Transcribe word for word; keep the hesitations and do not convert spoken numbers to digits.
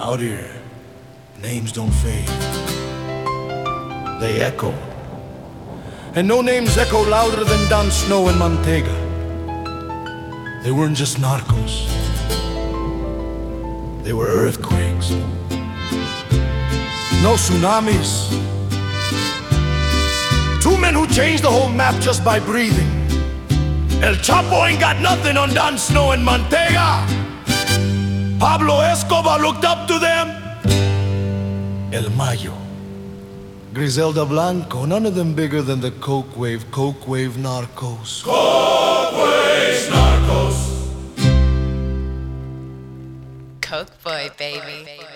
Out here, names don't fade. They echo. And no names echo louder than Don Snow and Montega. They weren't just narcos. They were earthquakes. No tsunamis. Two men who changed the whole map just by breathing. El Chapo ain't got nothing on Don Snow and Montega. Pablo Escobar looked up to them. El Mayo, Griselda Blanco, none of them bigger than the Coke Wave, Coke Wave Narcos. Coke Wave Narcos. Coke boy, baby.